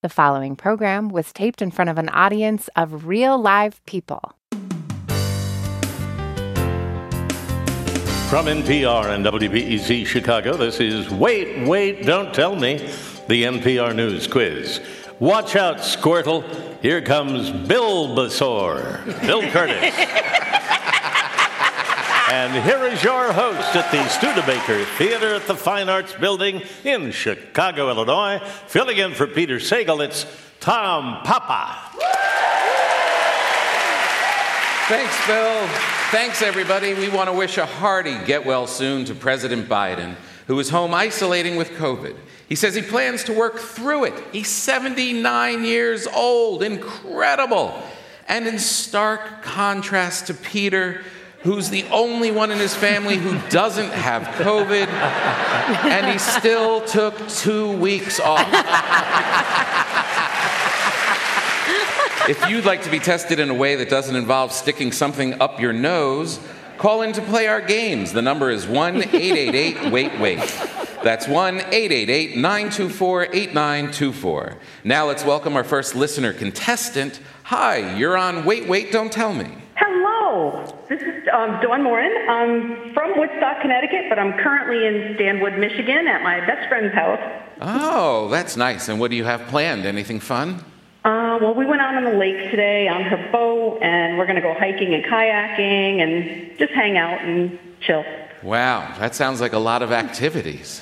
The following program was taped in front of an audience of real live people. From NPR and WBEZ Chicago, this is Wait, Wait, Don't Tell Me, the NPR News Quiz. Watch out, Squirtle. Here comes Bulbasaur, Bill Curtis. And here is your host at the Studebaker Theater at the Fine Arts Building in Chicago, Illinois. Filling in for Peter Sagal, it's Tom Papa. Thanks, Bill. Thanks, everybody. We want to wish a hearty get well soon to President Biden, who is home isolating with COVID. He says he plans to work through it. He's 79 years old. Incredible. And in stark contrast to Peter, who's the only one in his family who doesn't have COVID, and he still took 2 weeks off. If you'd like to be tested in a way that doesn't involve sticking something up your nose, call in to play our games. The number is 1-888-WAIT-WAIT. That's 1-888-924-8924. Now let's welcome our first listener contestant. Hi, you're on Wait, Wait, Don't Tell Me. Hello, this is Dawn Morin. I'm from Woodstock, Connecticut, but I'm currently in Stanwood, Michigan at my best friend's house. Oh, that's nice. And what do you have planned? Anything fun? Well, we went out on the lake today on her boat, and we're going to go hiking and kayaking and just hang out and chill. Wow, that sounds like a lot of activities.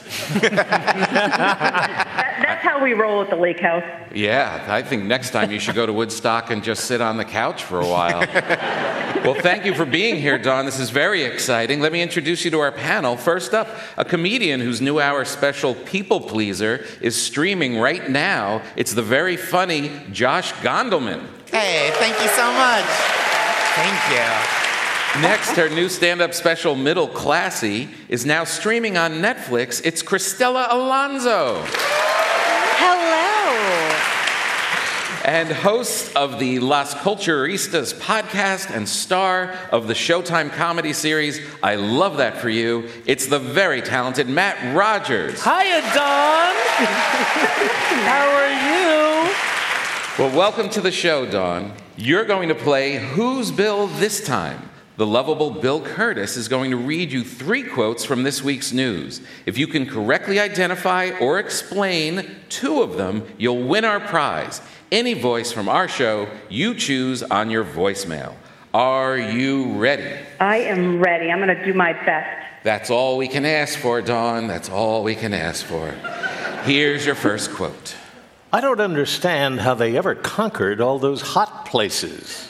That's how we roll at the lake house. Yeah, I think next time you should go to Woodstock and just sit on the couch for a while. Well, thank you for being here, Dawn. This is very exciting. Let me introduce you to our panel. First up, a comedian whose new hour special, People Pleaser, is streaming right now. It's the very funny Josh Gondelman. Hey, thank you so much. Thank you. Next, her new stand-up special, Middle Classy, is now streaming on Netflix. It's Cristela Alonzo. Hello. And host of the Las Culturistas podcast and star of the Showtime comedy series, I Love That For You, it's the very talented Matt Rogers. Hiya, Dawn. How are you? Well, welcome to the show, Dawn. You're going to play Who's Bill this time? The lovable Bill Curtis is going to read you 3 quotes from this week's news. If you can correctly identify or explain 2 of them, you'll win our prize. Any voice from our show you choose on your voicemail. Are you ready? I am ready. I'm going to do my best. That's all we can ask for, Dawn. That's all we can ask for. Here's your first quote. I don't understand how they ever conquered all those hot places.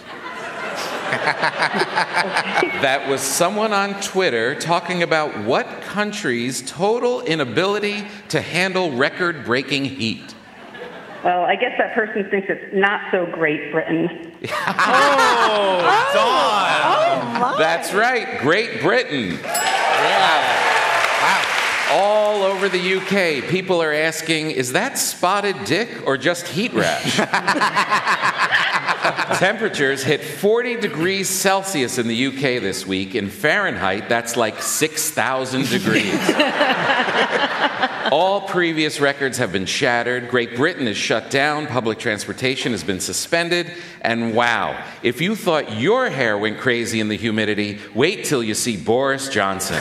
That was someone on Twitter talking about what country's total inability to handle record-breaking heat. Well, I guess that person thinks it's not so Great Britain. Dawn. That's right, Great Britain. Wow. All over the UK, people are asking, is that spotted dick or just heat rash? Temperatures hit 40 degrees Celsius in the UK this week. In Fahrenheit, that's like 6,000 degrees. All previous records have been shattered. Great Britain is shut down. Public transportation has been suspended. And wow, if you thought your hair went crazy in the humidity, wait till you see Boris Johnson.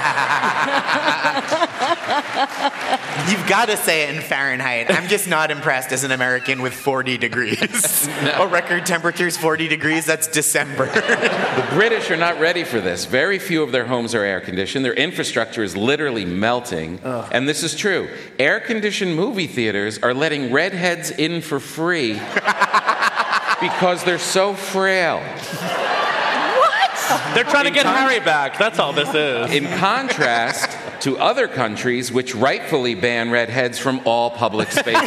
You've got to say it in Fahrenheit. I'm just not impressed as an American with 40 degrees. No. A record temperature's 40 degrees, that's December. The British are not ready for this. Very few of their homes are air-conditioned. Their infrastructure is literally melting. Ugh. And this is true. Air-conditioned movie theaters are letting redheads in for free because they're so frail. They're trying to get Harry back. That's all this is. In contrast to other countries which rightfully ban redheads from all public spaces.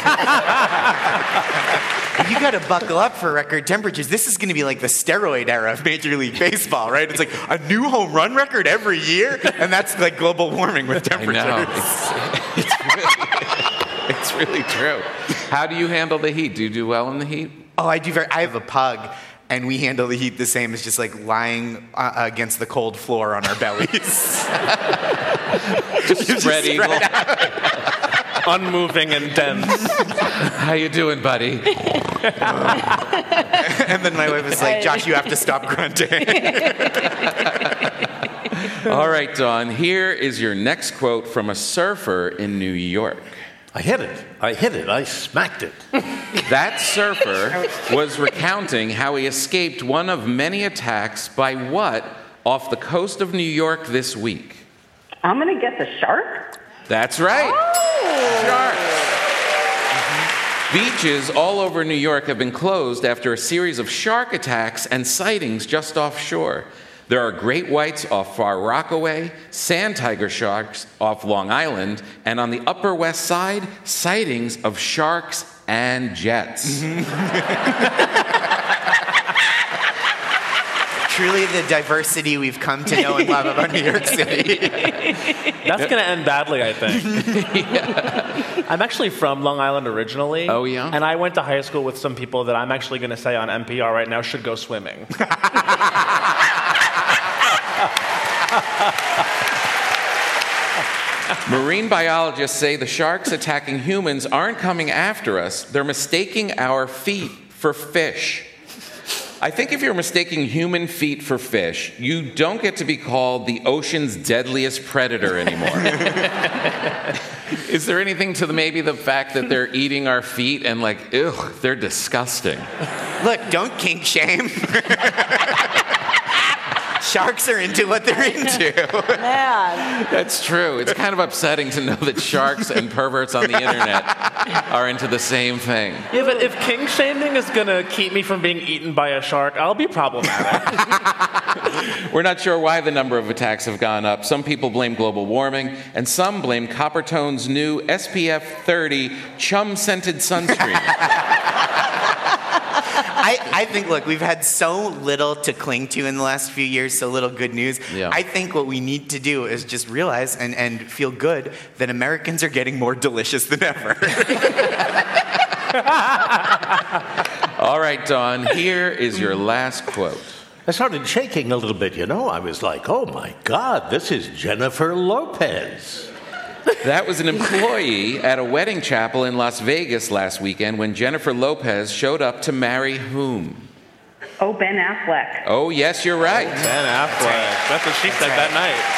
You got to buckle up for record temperatures. This is going to be like the steroid era of Major League Baseball, right? It's like a new home run record every year, and that's like global warming with temperatures. I know. It's really true. How do you handle the heat? Do you do well in the heat? Oh, I have a pug, and we handle the heat the same as just like lying against the cold floor on our bellies. Just spread eagle. unmoving and dense. How you doing, buddy? And then my wife is like, Josh, you have to stop grunting. All right, Dawn, here is your next quote from a surfer in New York. I hit it. I smacked it. That surfer was recounting how he escaped one of many attacks by what off the coast of New York this week? I'm going to guess a shark. That's right. Sharks. Beaches all over New York have been closed after a series of shark attacks and sightings just offshore. There are great whites off Far Rockaway, sand tiger sharks off Long Island, and on the Upper West Side, sightings of sharks and jets. Truly the diversity we've come to know and love about New York City. That's going to end badly, I think. I'm actually from Long Island originally. Oh, yeah? And I went to high school with some people that I'm actually going to say on NPR right now should go swimming. Marine biologists say the sharks attacking humans aren't coming after us. They're mistaking our feet for fish. I think if you're mistaking human feet for fish, you don't get to be called the ocean's deadliest predator anymore. Is there anything to maybe the fact that they're eating our feet and like, ew, they're disgusting? Look, don't kink shame. Sharks are into what they're into. Man. That's true. It's kind of upsetting to know that sharks and perverts on the internet are into the same thing. Yeah, but if king shaming is going to keep me from being eaten by a shark, I'll be problematic. We're not sure why the number of attacks have gone up. Some people blame global warming, and some blame Coppertone's new SPF 30 chum-scented sunscreen. I think, look, we've had so little to cling to in the last few years, so little good news. Yeah. I think what we need to do is just realize and feel good that Americans are getting more delicious than ever. All right, Dawn, here is your last quote. I started shaking a little bit, you know. I was like, oh my God, this is Jennifer Lopez. That was an employee at a wedding chapel in Las Vegas last weekend when Jennifer Lopez showed up to marry whom? Oh, Ben Affleck. Oh, yes, you're right. Ben Affleck. That's what she said that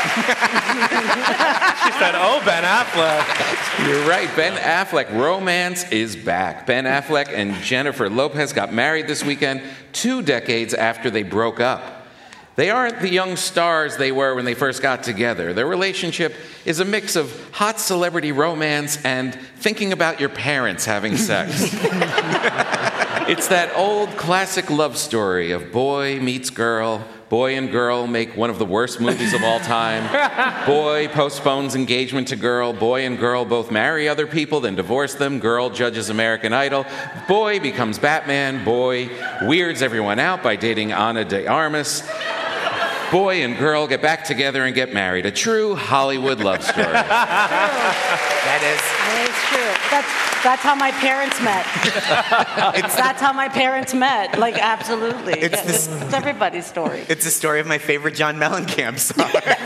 night. She said, oh, Ben Affleck. You're right. Ben Affleck. Romance is back. Ben Affleck and Jennifer Lopez got married this weekend, 2 decades after they broke up. They aren't the young stars they were when they first got together. Their relationship is a mix of hot celebrity romance and thinking about your parents having sex. It's that old classic love story of boy meets girl, boy and girl make one of the worst movies of all time. Boy postpones engagement to girl, boy and girl both marry other people, then divorce them, girl judges American Idol, boy becomes Batman, boy weirds everyone out by dating Ana de Armas. Boy and girl get back together and get married. A true Hollywood love story. That is true. That's how my parents met. That's how my parents met. Like, absolutely. It's everybody's story. It's the story of my favorite John Mellencamp song.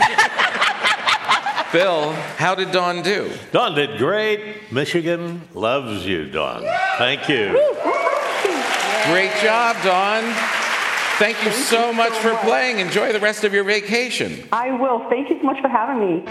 Bill, how did Dawn do? Dawn did great. Michigan loves you, Dawn. Thank you. Great job, Dawn. Thank you so much for playing. Enjoy the rest of your vacation. I will. Thank you so much for having me.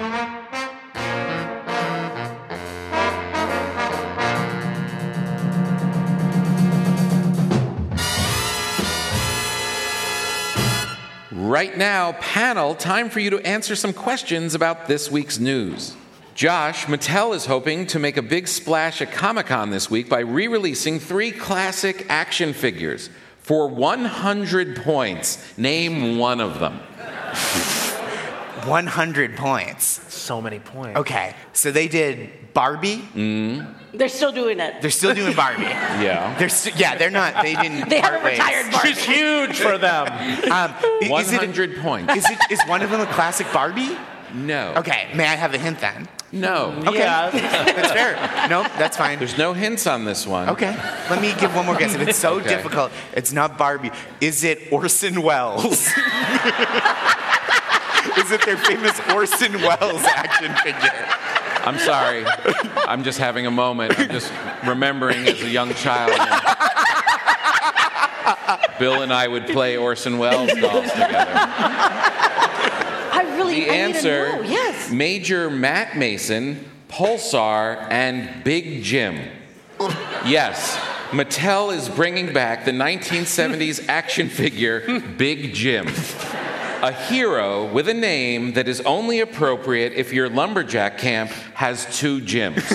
Right now, panel, time for you to answer some questions about this week's news. Josh, Mattel is hoping to make a big splash at Comic-Con this week by re-releasing 3 classic action figures. For 100 points, name one of them. 100 points. So many points. Okay, so they did Barbie. They're still doing it. They're still doing Barbie. Yeah. They're not. They didn't. They part haven't ways. retired Barbie. She's huge for them. 100 points. Is one of them a classic Barbie? No. Okay, may I have a hint then? No. Okay. Yeah. That's fair. Nope, that's fine. There's no hints on this one. Okay, let me give one more guess. If it's so Okay. difficult, it's not Barbie. Is it Orson Welles? Is it their famous Orson Welles action figure? I'm sorry. I'm just having a moment. I'm just remembering as a young child. Bill and I would play Orson Welles dolls together. The answer, yes. Major Matt Mason, Pulsar, and Big Jim. Yes, Mattel is bringing back the 1970s action figure Big Jim. A hero with a name that is only appropriate if your lumberjack camp has 2 gyms.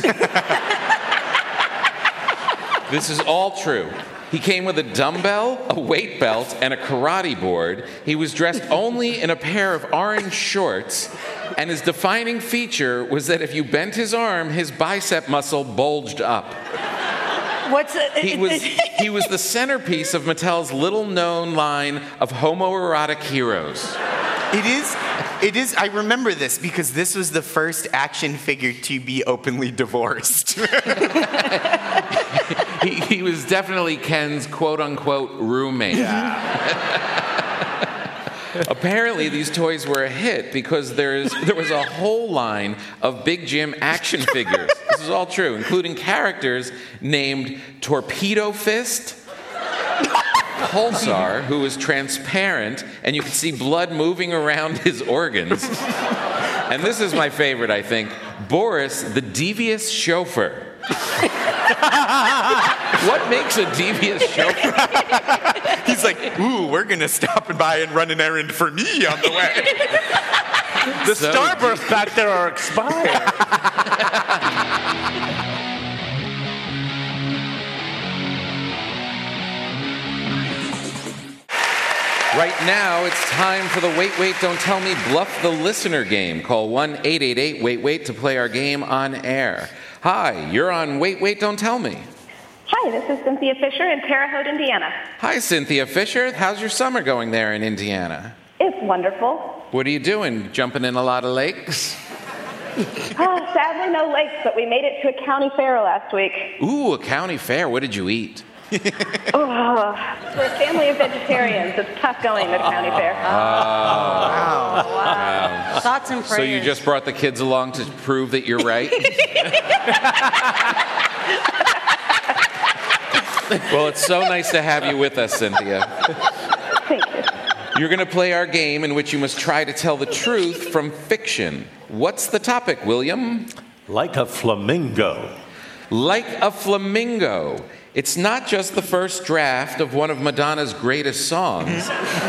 This is all true. He came with a dumbbell, a weight belt, and a karate board. He was dressed only in a pair of orange shorts, and his defining feature was that if you bent his arm, his bicep muscle bulged up. He was the centerpiece of Mattel's little-known line of homoerotic heroes. It is. I remember this because this was the first action figure to be openly divorced. He was definitely Ken's quote-unquote roommate. Yeah. Apparently, these toys were a hit because there was a whole line of Big Jim action figures. This is all true, including characters named Torpedo Fist, Pulsar, who was transparent, and you could see blood moving around his organs. And this is my favorite, I think, Boris, the devious chauffeur. What makes a devious chauffeur? He's like, ooh, we're going to stop by and run an errand for me on the way. The Starbursts back there are expired. Right now, it's time for the Wait, Wait, Don't Tell Me Bluff the Listener game. Call 1-888-WAIT-WAIT to play our game on air. Hi, you're on Wait, Wait, Don't Tell Me. Hi, this is Cynthia Fisher in Terre Haute, Indiana. Hi, Cynthia Fisher. How's your summer going there in Indiana? It's wonderful. What are you doing? Jumping in a lot of lakes? Sadly, no lakes, but we made it to a county fair last week. Ooh, a county fair. What did you eat? For a family of vegetarians, it's tough going to the county fair. Wow. Thoughts and prayers. So you just brought the kids along to prove that you're right? Well, it's so nice to have you with us, Cynthia. Thank you. You're going to play our game in which you must try to tell the truth from fiction. What's the topic, William? Like a flamingo. Like a flamingo. It's not just the first draft of one of Madonna's greatest songs.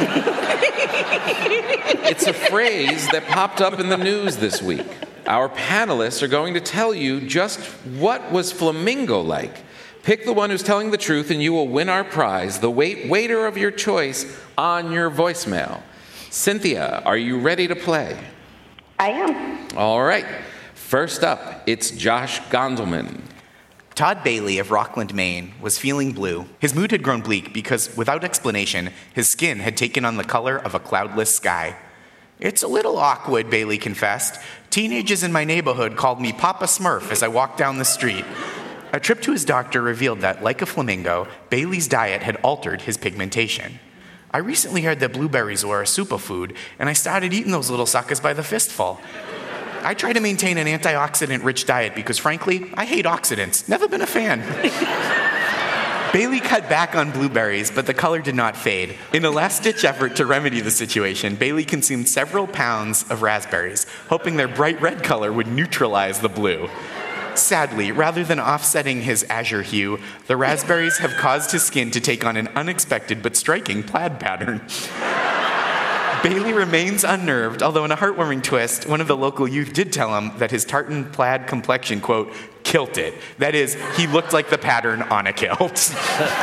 It's a phrase that popped up in the news this week. Our panelists are going to tell you just what was flamingo like. Pick the one who's telling the truth and you will win our prize, the waiter of your choice, on your voicemail. Cynthia, are you ready to play? I am. All right. First up, it's Josh Gondelman. Todd Bailey of Rockland, Maine, was feeling blue. His mood had grown bleak because, without explanation, his skin had taken on the color of a cloudless sky. It's a little awkward, Bailey confessed. Teenagers in my neighborhood called me Papa Smurf as I walked down the street. A trip to his doctor revealed that, like a flamingo, Bailey's diet had altered his pigmentation. I recently heard that blueberries were a superfood, and I started eating those little suckers by the fistful. I try to maintain an antioxidant-rich diet because, frankly, I hate oxidants. Never been a fan. Bailey cut back on blueberries, but the color did not fade. In a last-ditch effort to remedy the situation, Bailey consumed several pounds of raspberries, hoping their bright red color would neutralize the blue. Sadly, rather than offsetting his azure hue, the raspberries have caused his skin to take on an unexpected but striking plaid pattern. Bailey remains unnerved, although in a heartwarming twist, one of the local youth did tell him that his tartan plaid complexion, quote, kilt it. That is, he looked like the pattern on a kilt.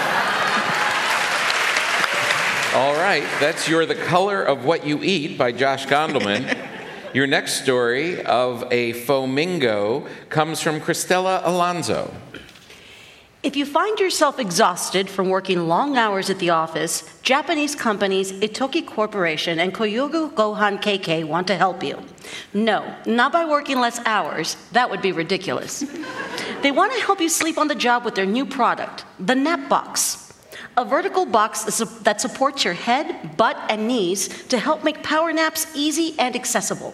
All right, that's You're the Color of What You Eat by Josh Gondelman. Your next story of a flamingo comes from Cristela Alonso. If you find yourself exhausted from working long hours at the office, Japanese companies Itoki Corporation and Kyogo Gohan KK want to help you. No, not by working less hours. That would be ridiculous. They want to help you sleep on the job with their new product, the Nap Box. A vertical box that supports your head, butt, and knees to help make power naps easy and accessible.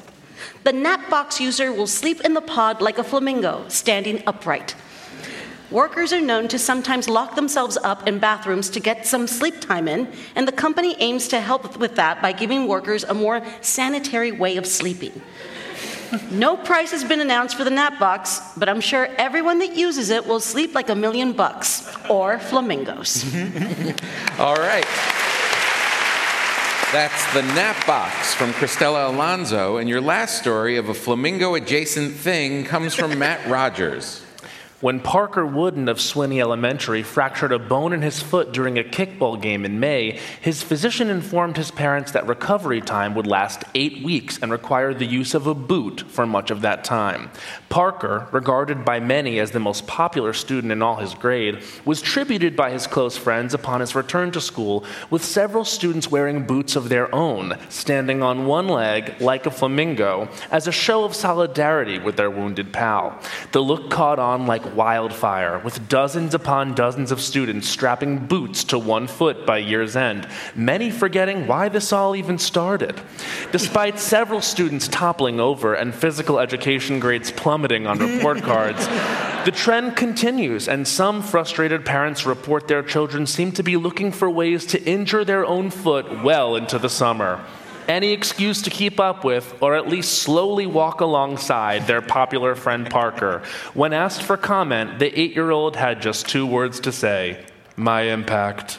The nap box user will sleep in the pod like a flamingo, standing upright. Workers are known to sometimes lock themselves up in bathrooms to get some sleep time in, and the company aims to help with that by giving workers a more sanitary way of sleeping. No price has been announced for the nap box, but I'm sure everyone that uses it will sleep like $1 million, or flamingos. All right. That's the nap box from Cristela Alonzo, and your last story of a flamingo-adjacent thing comes from Matt Rogers. When Parker Wooden of Swinney Elementary fractured a bone in his foot during a kickball game in May, his physician informed his parents that recovery time would last 8 weeks and require the use of a boot for much of that time. Parker, regarded by many as the most popular student in all his grade, was tributed by his close friends upon his return to school, with several students wearing boots of their own, standing on one leg like a flamingo, as a show of solidarity with their wounded pal. The look caught on like wildfire, with dozens upon dozens of students strapping boots to one foot by year's end, many forgetting why this all even started. Despite several students toppling over and physical education grades plummeting on report cards, the trend continues, and some frustrated parents report their children seem to be looking for ways to injure their own foot well into the summer. Any excuse to keep up with, or at least slowly walk alongside, their popular friend Parker. When asked for comment, the 8-year-old had just 2 words to say: my impact.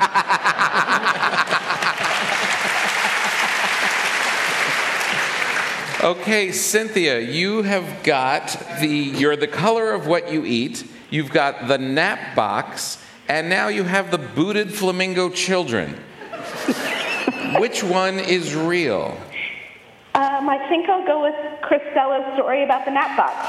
Okay, Cynthia, you have got you're the color of what you eat, you've got the nap box, and now you have the booted flamingo children. Which one is real? I think I'll go with Cristela's story about the nap box.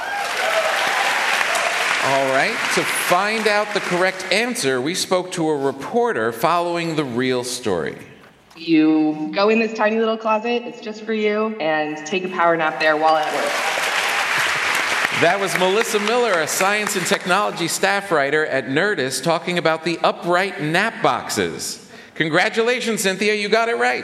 All right, to find out the correct answer, we spoke to a reporter following the real story. You go in this tiny little closet, it's just for you, and take a power nap there while at work. That was Melissa Miller, a science and technology staff writer at Nerdist, talking about the upright nap boxes. Congratulations, Cynthia, you got it right.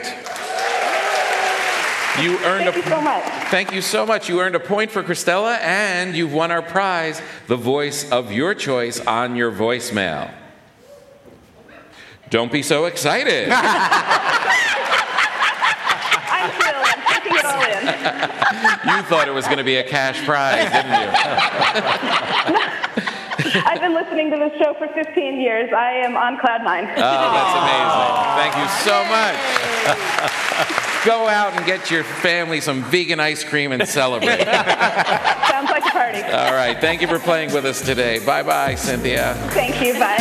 Thank you so much. Thank you so much. You earned a point for Cristela, and you've won our prize, the voice of your choice on your voicemail. Don't be so excited. I'm taking it all in. You thought it was going to be a cash prize, didn't you? I've been listening to this show for 15 years. I am on cloud 9. Oh, that's amazing. Thank you so much. Go out and get your family some vegan ice cream and celebrate. Sounds like a party. All right. Thank you for playing with us today. Bye-bye, Cynthia. Thank you. Bye.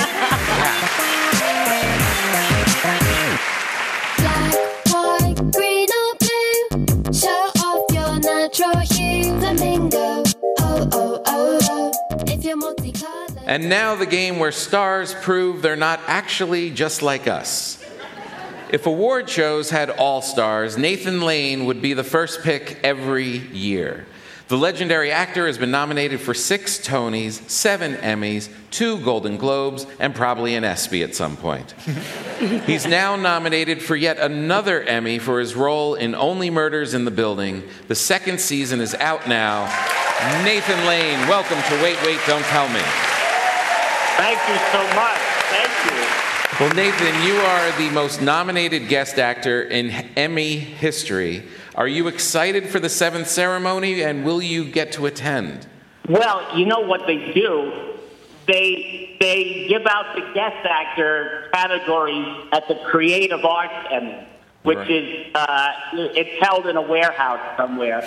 Black, white, green or blue. Show off your natural hue. Flamingo. Oh, oh, oh, oh. If you're multicolored. And now the game where stars prove they're not actually just like us. If award shows had all stars, Nathan Lane would be the first pick every year. The legendary actor has been nominated for 6 Tonys, 7 Emmys, 2 Golden Globes, and probably an ESPY at some point. He's now nominated for yet another Emmy for his role in Only Murders in the Building. The 2nd season is out now. Nathan Lane, welcome to Wait, Wait, Don't Tell Me. Thank you so much. Thank you. Well, Nathan, you are the most nominated guest actor in Emmy history. Are you excited for the 7th ceremony, and will you get to attend? Well, you know what they do? They give out the guest actor categories at the Creative Arts Emmy, which Right. is it's held in a warehouse somewhere.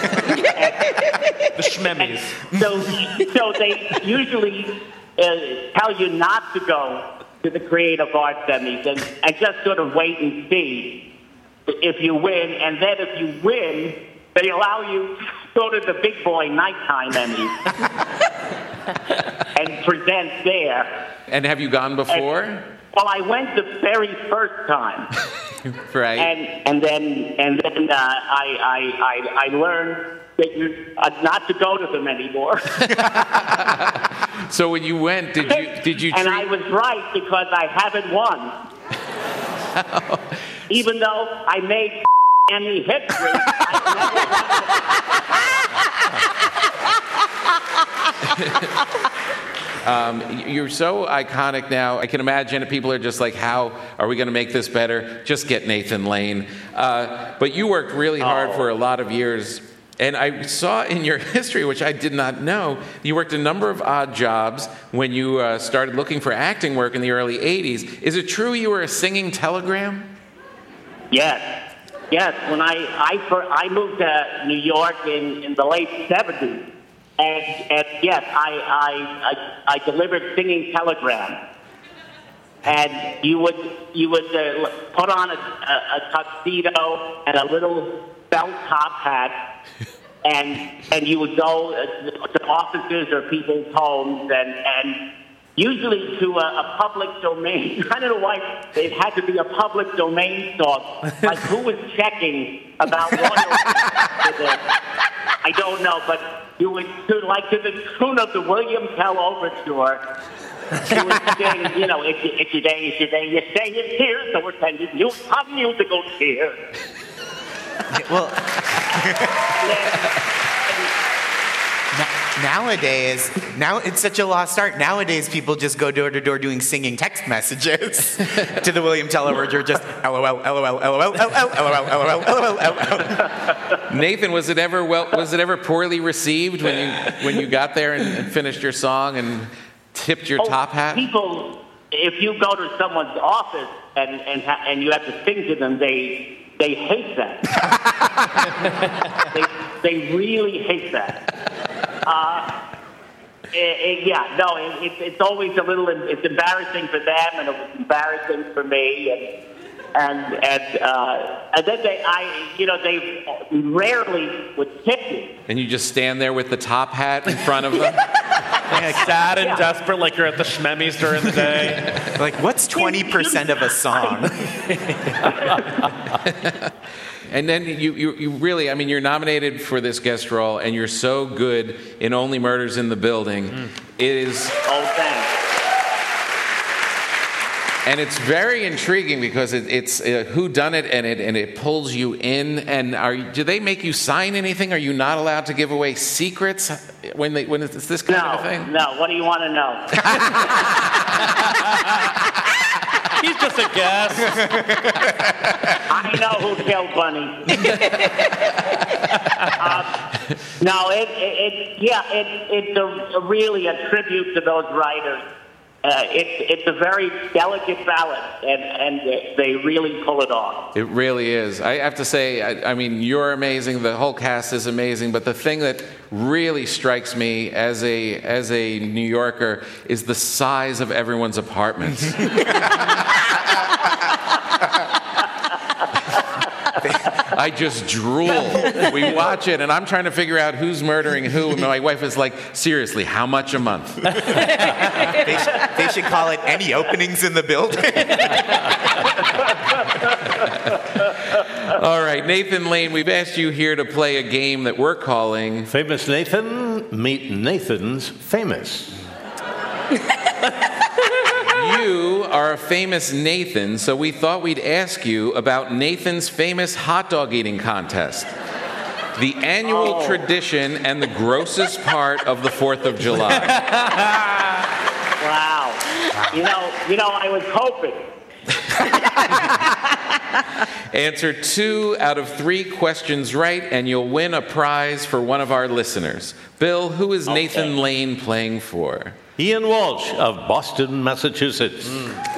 The Schmemmys. So they usually tell you not to go to the Creative Arts Emmys and just sort of wait and see if you win. And then if you win, they allow you to go to the big boy nighttime Emmys and present there. And have you gone before? Well, I went the very first time. Right. And then I learned that you not to go to them anymore. So when you went, did you? And I was right because I haven't won. Even though I made Emmy history, I You're so iconic now. I can imagine people are just like, how are we going to make this better? Just get Nathan Lane. But you worked really hard for a lot of years. And I saw in your history, which I did not know, you worked a number of odd jobs when you started looking for acting work in the early 80s. Is it true you were a singing telegram? Yes. When I moved to New York in the late 70s, and yes, I delivered singing telegrams. And you would put on a tuxedo and a little felt top hat, and you would go to offices or people's homes, and usually to a public domain. I don't know why it had to be a public domain song. Like, who was checking about royalties? I don't know, but you would to the tune of the William Tell Overture. You would sing, it's your day, you say it here, so we're sending you some musical cheer. Well, nowadays, it's such a lost art. Nowadays, people just go door to door doing singing text messages to the William Tell Overture, just LOL, LOL, LOL, LOL, LOL, LOL. Nathan, was it ever poorly received when you got there and finished your song and tipped your top hat? People, if you go to someone's office and you have to sing to them, they hate that. they really hate that. It's always a little. It's embarrassing for them, and it was embarrassing for me, and then they rarely would tip me. And you just stand there with the top hat in front of them. Sad and desperate, like you're at the Schmemmies during the day. Like, what's 20% of a song? And then you really, you're nominated for this guest role, and you're so good in Only Murders in the Building. It is. Oh, thanks. And it's very intriguing because it's whodunit, and it pulls you in. And do they make you sign anything? Are you not allowed to give away secrets when it's this kind of a thing? No. What do you want to know? He's just a guest. I know who killed Bunny. It's really a tribute to those writers. It's a very delicate balance, and they really pull it off. It really is. I have to say, you're amazing. The whole cast is amazing. But the thing that really strikes me as a New Yorker is the size of everyone's apartments. I just drool. We watch it, and I'm trying to figure out who's murdering who. And my wife is like, seriously, how much a month? They should call it Any Openings in the Building. All right, Nathan Lane, we've asked you here to play a game that we're calling Famous Nathan, Meet Nathan's Famous. You are a famous Nathan, so we thought we'd ask you about Nathan's famous hot dog eating contest. The annual tradition and the grossest part of the 4th of July. Wow. I was hoping. Answer 2 out of 3 questions right, and you'll win a prize for one of our listeners. Bill, who is Nathan Lane playing for? Ian Walsh of Boston, Massachusetts.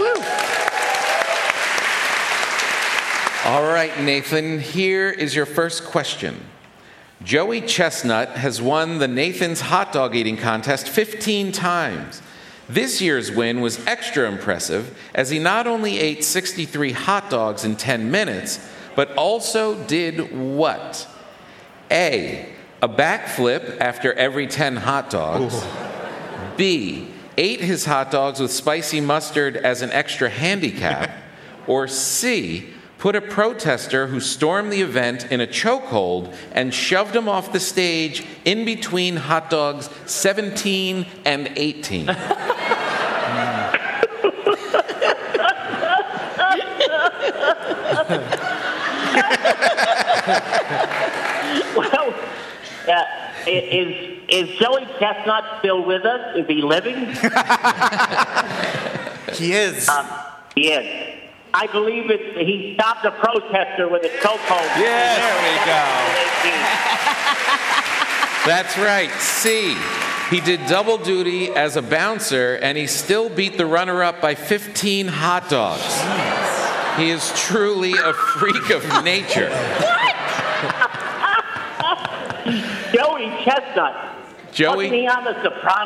All right, Nathan, here is your first question. Joey Chestnut has won the Nathan's hot dog eating contest 15 times. This year's win was extra impressive, as he not only ate 63 hot dogs in 10 minutes, but also did what? A backflip after every 10 hot dogs. Ooh. B, ate his hot dogs with spicy mustard as an extra handicap. Or C, put a protester who stormed the event in a chokehold and shoved him off the stage in between hot dogs 17 and 18. Is Joey Chestnut still with us? Is he living? He is. He is. I believe he stopped a protester with a chokehold. Yes, there we go. That's right, C. He did double duty as a bouncer, and he still beat the runner-up by 15 hot dogs. He is truly a freak of nature. Joey Chestnut. Joey. Wasn't he on The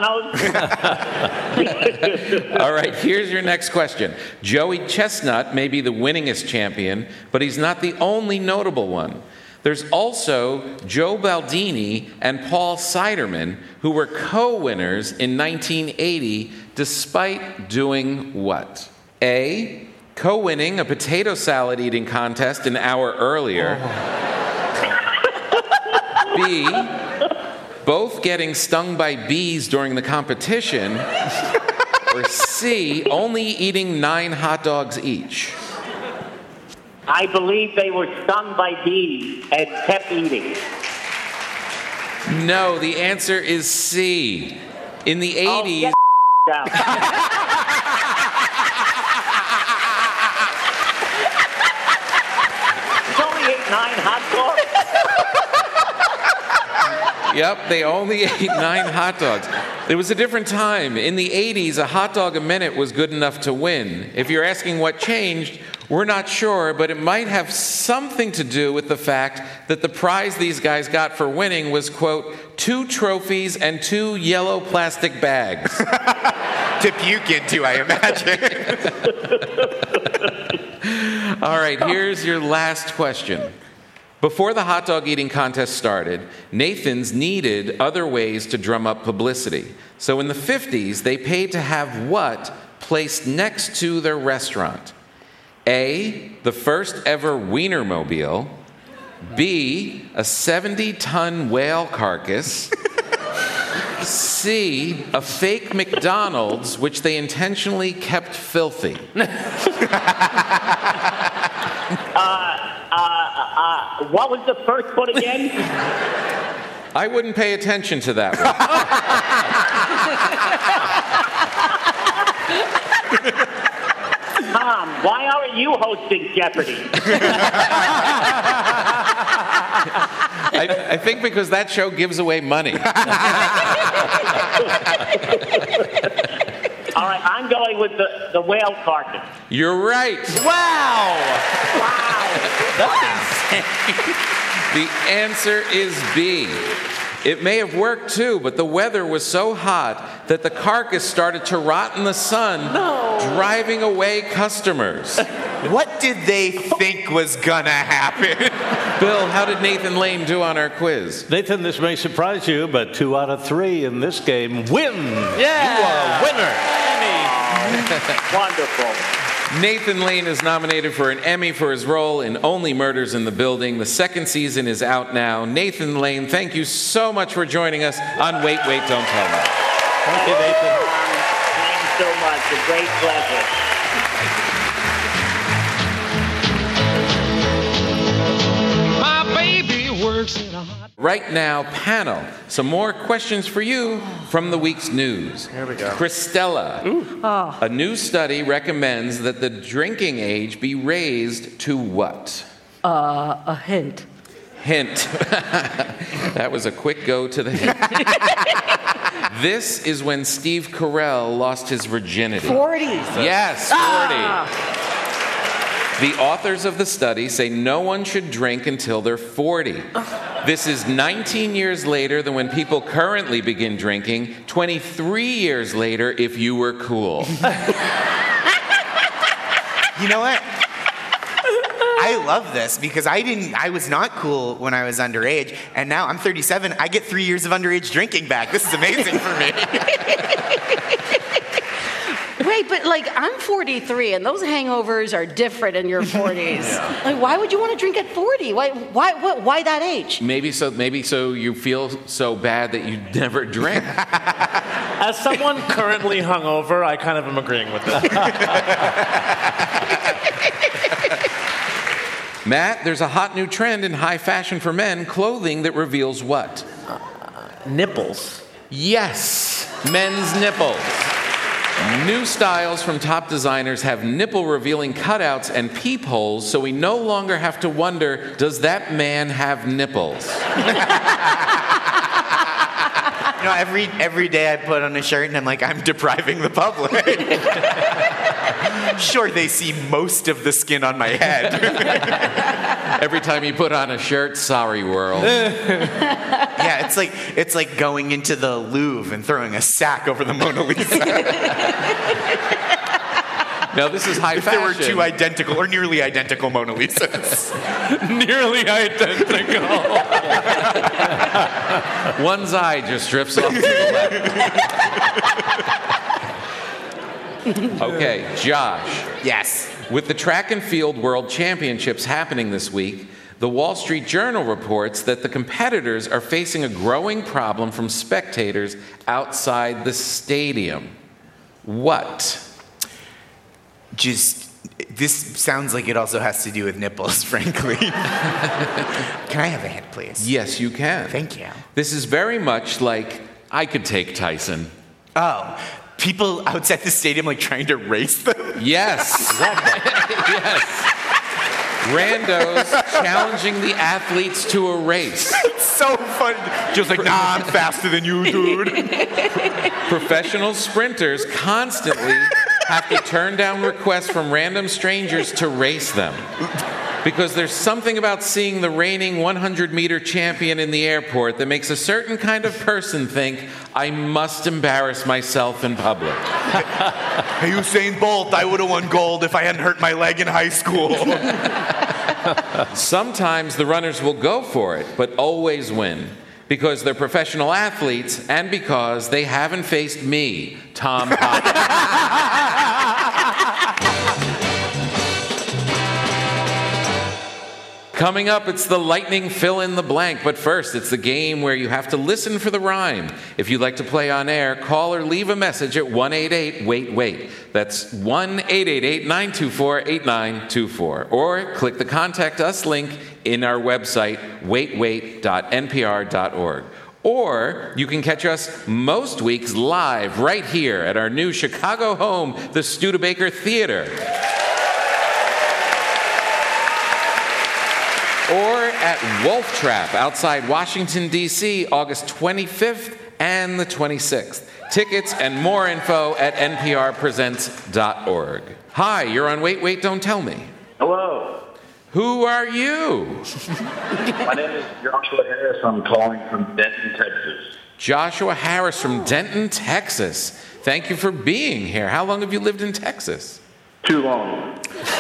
Sopranos? All right, here's your next question. Joey Chestnut may be the winningest champion, but he's not the only notable one. There's also Joe Baldini and Paul Siderman, who were co-winners in 1980, despite doing what? A, co-winning a potato salad eating contest an hour earlier. B, both getting stung by bees during the competition. Or C, only eating 9 hot dogs each. I believe they were stung by bees and kept eating. No, the answer is C. In the 80s... Get down. He only ate 9 hot dogs? Yep, they only ate 9 hot dogs. It was a different time. In the 80s, a hot dog a minute was good enough to win. If you're asking what changed, we're not sure, but it might have something to do with the fact that the prize these guys got for winning was, quote, 2 trophies and 2 yellow plastic bags. To puke into, I imagine. All right, here's your last question. Before the hot dog eating contest started, Nathan's needed other ways to drum up publicity. So in the 50s, they paid to have what placed next to their restaurant? A, the first ever Wienermobile. B, a 70-ton whale carcass. C, a fake McDonald's, which they intentionally kept filthy. What was the first one again? I wouldn't pay attention to that one. Tom, why aren't you hosting Jeopardy? I think because that show gives away money. All right, I'm going with the whale carcass. You're right. Wow! That's insane. The answer is B. It may have worked too, but the weather was so hot that the carcass started to rot in the sun, driving away customers. What did they think was gonna happen? Bill, how did Nathan Lane do on our quiz? Nathan, this may surprise you, but 2 out of 3 in this game win. Yeah. You are a winner. Wonderful. Nathan Lane is nominated for an Emmy for his role in Only Murders in the Building. The 2nd season is out now. Nathan Lane, thank you so much for joining us on Wait, Wait, Don't Tell Me. Thank you, Nathan. Thank you so much. A great pleasure. My baby works in a hot... Right now, panel, some more questions for you from the week's news. Here we go. Christella, a new study recommends that the drinking age be raised to what? A hint. Hint. That was a quick go to the hint. This is when Steve Carell lost his virginity. 40s. Yes, 40. The authors of the study say no one should drink until they're 40. This is 19 years later than when people currently begin drinking, 23 years later if you were cool. You know what? I love this because I was not cool when I was underage, and now I'm 37. I get 3 years of underage drinking back. This is amazing for me. Wait, but like I'm 43, and those hangovers are different in your 40s. Like, why would you want to drink at 40? Why that age? Maybe so you feel so bad that you never drink. As someone currently hungover, I kind of am agreeing with that. Matt, there's a hot new trend in high fashion for men, clothing that reveals what? Nipples. Yes, men's nipples. New styles from top designers have nipple-revealing cutouts and peepholes, so we no longer have to wonder, does that man have nipples? You know, every day I put on a shirt and I'm like, I'm depriving the public. Sure, they see most of the skin on my head. Every time you put on a shirt, sorry world. Yeah, it's like going into the Louvre and throwing a sack over the Mona Lisa. Now, this is high if fashion. There were two identical or nearly identical Mona Lisas. Nearly identical. One's eye just drifts off to the left. Okay, Josh. Yes. With the track and field world championships happening this week, the Wall Street Journal reports that the competitors are facing a growing problem from spectators outside the stadium. What? This sounds like it also has to do with nipples, frankly. Can I have a hint, please? Yes, you can. Thank you. This is very much like I could take Tyson. Oh, people outside the stadium like trying to race them? Yes. Yes. Randos challenging the athletes to a race. It's so funny. Just like, nah, I'm faster than you, dude. Professional sprinters constantly have to turn down requests from random strangers to race them. Because there's something about seeing the reigning 100-meter champion in the airport that makes a certain kind of person think, I must embarrass myself in public. Hey, Usain Bolt, I would have won gold if I hadn't hurt my leg in high school. Sometimes the runners will go for it, but always win. Because they're professional athletes and because they haven't faced me, Tom Potter. Coming up, it's the lightning fill in the blank. But first, it's the game where you have to listen for the rhyme. If you'd like to play on air, call or leave a message at 1-888-WAIT-WAIT. That's 1-888-924-8924. Or click the Contact Us link in our website, waitwait.npr.org. Or you can catch us most weeks live right here at our new Chicago home, the Studebaker Theater. Or at Wolf Trap outside Washington, D.C., August 25th and the 26th. Tickets and more info at nprpresents.org. Hi, you're on Wait, Wait, Don't Tell Me. Hello. Who are you? My name is Joshua Harris. I'm calling from Denton, Texas. Joshua Harris from Denton, Texas. Thank you for being here. How long have you lived in Texas? Too long.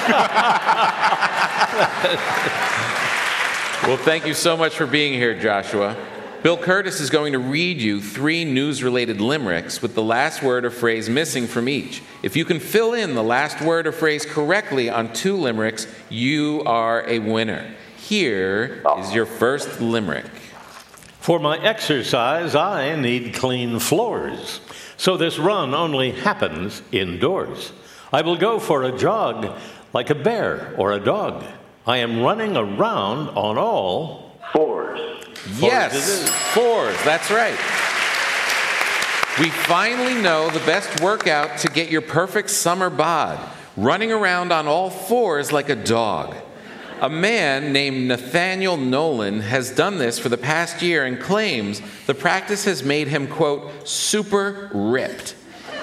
Well, thank you so much for being here, Joshua. Bill Curtis is going to read you 3 news-related limericks with the last word or phrase missing from each. If you can fill in the last word or phrase correctly on 2 limericks, you are a winner. Here is your first limerick. For my exercise, I need clean floors. So this run only happens indoors. I will go for a jog like a bear or a dog. I am running around on all fours. Yes, fours. That's right. We finally know the best workout to get your perfect summer bod. Running around on all fours like a dog. A man named Nathaniel Nolan has done this for the past year and claims the practice has made him, quote, super ripped.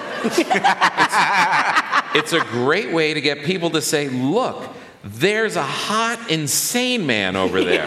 It's a great way to get people to say, look, there's a hot, insane man over there.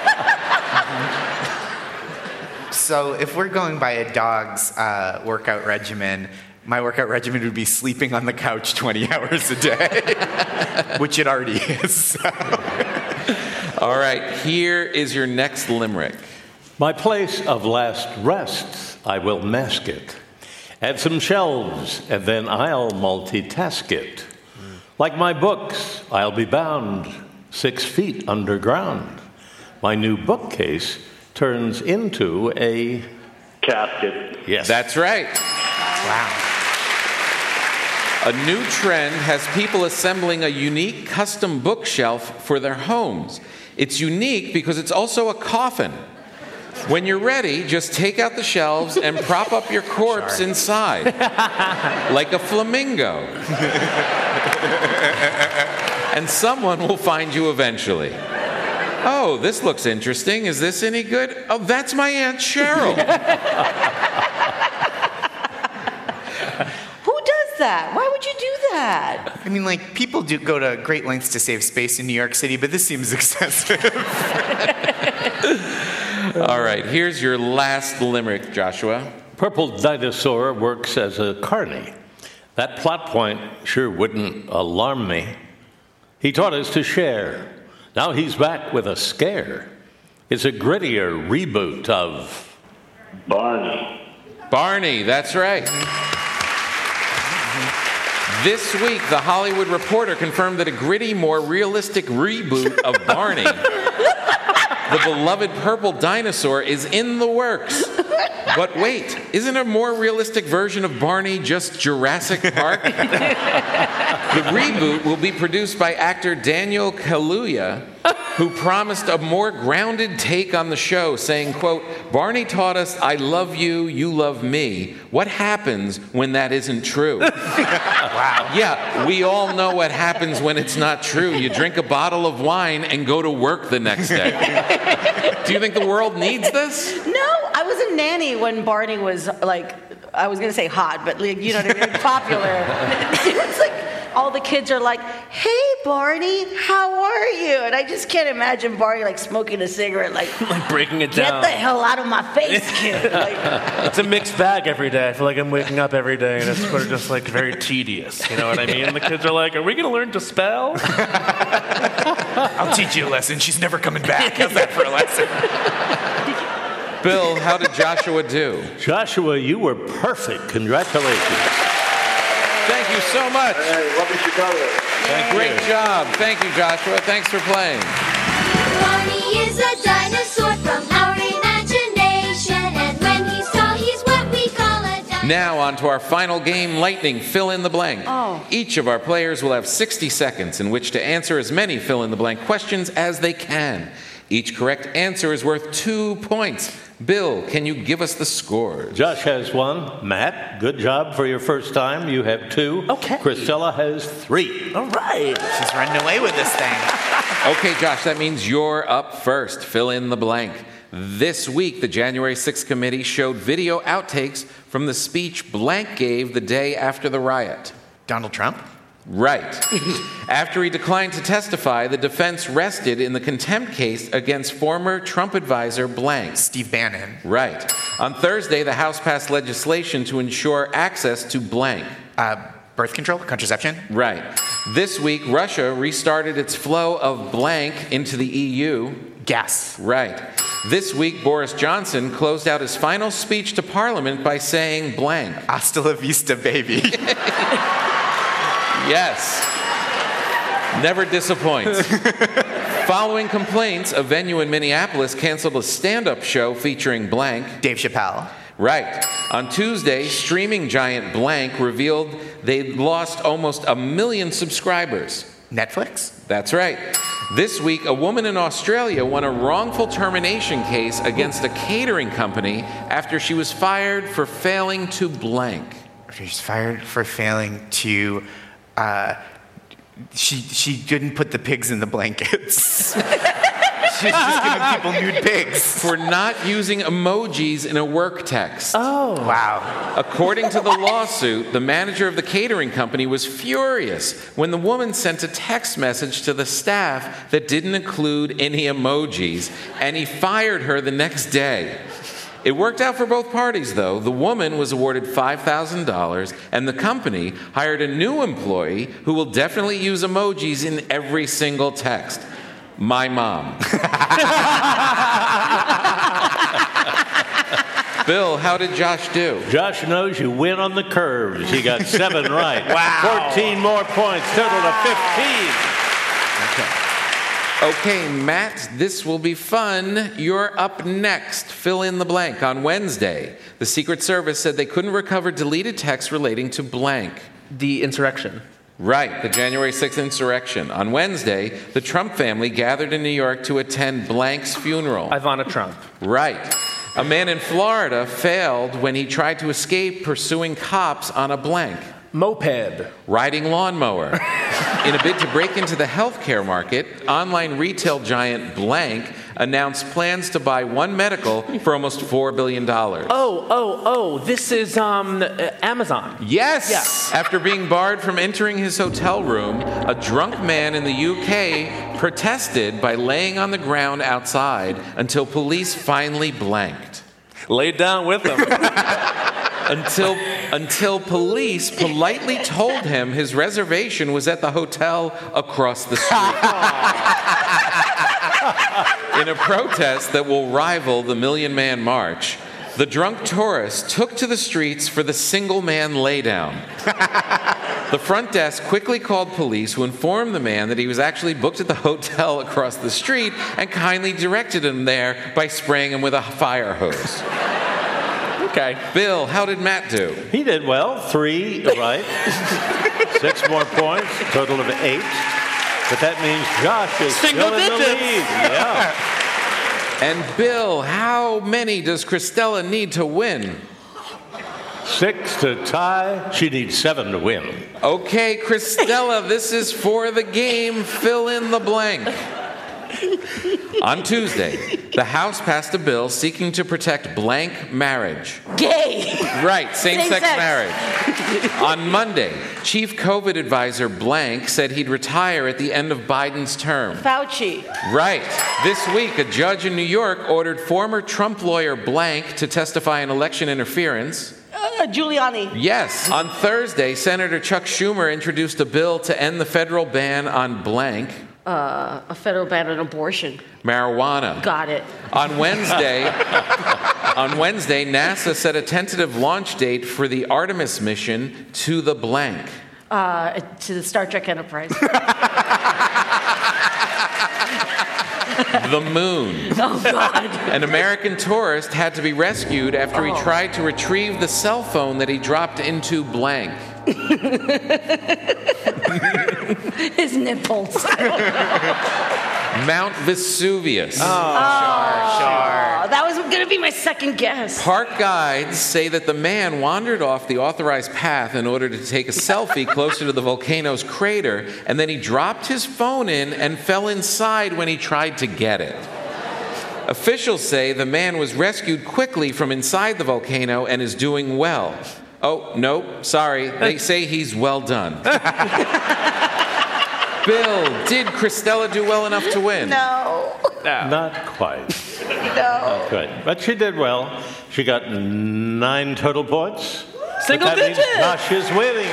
So if we're going by a dog's workout regimen, my workout regimen would be sleeping on the couch 20 hours a day, which it already is. So. All right, here is your next limerick. My place of last rest, I will mask it. Add some shelves, and then I'll multitask it. Like my books, I'll be bound 6 feet underground. My new bookcase turns into a casket. Yes. That's right. Wow. A new trend has people assembling a unique custom bookshelf for their homes. It's unique because it's also a coffin. When you're ready, just take out the shelves and prop up your corpse inside, like a flamingo. And someone will find you eventually. Oh, this looks interesting. Is this any good? Oh, that's my Aunt Cheryl. Who does that? Why would you do that? I mean, like, people do go to great lengths to save space in New York City, but this seems excessive. All right, here's your last limerick, Joshua. Purple Dinosaur works as a carny. That plot point sure wouldn't alarm me. He taught us to share. Now he's back with a scare. It's a grittier reboot of Barney. Barney, that's right. This week, The Hollywood Reporter confirmed that a gritty, more realistic reboot of Barney, the beloved purple dinosaur, is in the works. But wait, isn't a more realistic version of Barney just Jurassic Park? The reboot will be produced by actor Daniel Kaluuya, who promised a more grounded take on the show, saying, quote, Barney taught us I love you, you love me. What happens when that isn't true? Wow. Yeah, we all know what happens when it's not true. You drink a bottle of wine and go to work the next day. Do you think the world needs this? No, I was a nanny when Barney was like, I was going to say hot, but like, you know what I mean, popular. It's like all the kids are like, hey, Barney, how are you? And I just can't imagine Barney like smoking a cigarette, like breaking it get down. the hell out of my face, kid. Like, it's a mixed bag every day. I feel like I'm waking up every day and it's sort of just like very tedious. You know what I mean? And the kids are like, are we going to learn to spell? I'll teach you a lesson. She's never coming back. How's that for a lesson? Bill, how did Joshua do? Joshua, you were perfect. Congratulations. Thank you so much. Hey, love you, Chicago. Great job. Thank you, Joshua. Thanks for playing. Barney is a dinosaur from our imagination, and when he's tall, he's what we call a dinosaur. Now on to our final game, Lightning Fill in the Blank. Oh. Each of our players will have 60 seconds in which to answer as many fill-in-the-blank questions as they can. Each correct answer is worth 2 points. Bill, can you give us the scores? Josh has 1. Matt, good job for your first time. You have 2. Okay. Priscilla has 3. All right. She's running away with this thing. Okay, Josh, that means you're up first. Fill in the blank. This week, the January 6th committee showed video outtakes from the speech Blank gave the day after the riot. Donald Trump? Right. After he declined to testify, the defense rested in the contempt case against former Trump advisor Blank. Steve Bannon. Right. On Thursday, the House passed legislation to ensure access to Blank. Birth control? Contraception? Right. This week, Russia restarted its flow of Blank into the EU. Gas. Right. This week, Boris Johnson closed out his final speech to Parliament by saying Blank. Hasta la vista, baby. Yes. Never disappoints. Following complaints, a venue in Minneapolis canceled a stand-up show featuring Blank. Dave Chappelle. Right. On Tuesday, streaming giant Blank revealed they'd lost almost 1 million subscribers. Netflix? That's right. This week, a woman in Australia won a wrongful termination case against a catering company after she was fired for failing to Blank. She's fired for failing to... She didn't put the pigs in the blankets. She's just giving people nude pigs. For not using emojis in a work text. Oh. Wow. According to the lawsuit, the manager of the catering company was furious when the woman sent a text message to the staff that didn't include any emojis, and he fired her the next day. It worked out for both parties, though. The woman was awarded $5,000, and the company hired a new employee who will definitely use emojis in every single text. My mom. Bill, how did Josh do? Josh knows you win on the curves. He got 7 right. Wow. 14 more points, total of 15. Okay, Matt, this will be fun. You're up next. Fill in the blank. On Wednesday, the Secret Service said they couldn't recover deleted text relating to blank. The insurrection. Right, the January 6th insurrection. On Wednesday, the Trump family gathered in New York to attend blank's funeral. Ivana Trump. Right. A man in Florida failed when he tried to escape pursuing cops on a blank. Moped. Riding lawnmower. In a bid to break into the healthcare market, online retail giant blank announced plans to buy One Medical for almost $4 billion. This is Amazon. Yes! After being barred from entering his hotel room, a drunk man in the UK protested by laying on the ground outside until police finally blanked. Laid down with him. Until police politely told him his reservation was at the hotel across the street. In a protest that will rival the Million Man March, the drunk tourist took to the streets for the single man laydown. The front desk quickly called police, who informed the man that he was actually booked at the hotel across the street and kindly directed him there by spraying him with a fire hose. Okay. Bill, how did Matt do? He did well. 3 right. 6 more points. Total of 8. But that means Josh is still in the lead. Yeah. And Bill, how many does Christella need to win? 6 to tie. She needs 7 to win. Okay, Christella, this is for the game. Fill in the blank. On Tuesday, the House passed a bill seeking to protect blank marriage. Gay. Right, same-sex Same-sex. marriage. On Monday, Chief COVID advisor blank said he'd retire at the end of Biden's term. Fauci. Right. This week, a judge in New York ordered former Trump lawyer blank to testify in election interference. Giuliani. Yes. On Thursday, Senator Chuck Schumer introduced a bill to end the federal ban on blank. A federal ban on abortion. Marijuana. Got it. On Wednesday, NASA set a tentative launch date for the Artemis mission to the blank. To the Star Trek Enterprise. The moon. Oh, God. An American tourist had to be rescued after he tried to retrieve the cell phone that he dropped into blank. His nipples. Mount Vesuvius. Sure. That was going to be my second guess. Park guides say that the man wandered off the authorized path in order to take a selfie closer to the volcano's crater, and then he dropped his phone in and fell inside when he tried to get it. Officials say the man was rescued quickly from inside the volcano and is doing well. Oh, no, sorry. They say he's well done. Bill, did Christella do well enough to win? No. Not quite. No. Not quite. But she did well. She got 9 total points. Single but that digit. means Josh is winning.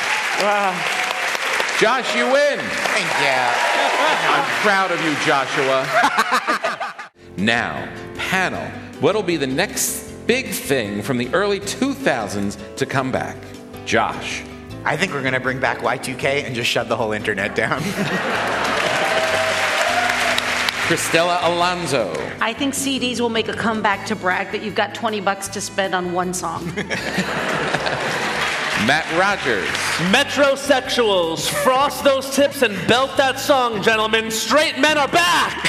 Josh, you win. Thank you. I'm proud of you, Joshua. Now, panel, what'll be the next big thing from the early 2000s to come back? Josh. I think we're going to bring back Y2K and just shut the whole internet down. Christella Alonso. I think CDs will make a comeback to brag that you've got $20 to spend on one song. Matt Rogers. Metrosexuals, frost those tips and belt that song, gentlemen. Straight men are back!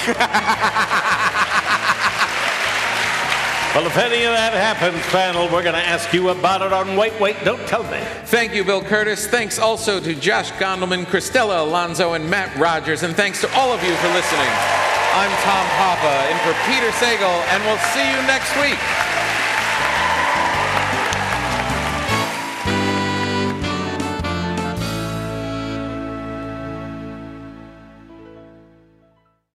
Well, if any of that happens, panel, we're going to ask you about it on Wait, Don't Tell Me. Thank you, Bill Curtis. Thanks also to Josh Gondelman, Christella Alonso, and Matt Rogers. And thanks to all of you for listening. I'm Tom Papa in for Peter Sagal, and we'll see you next week.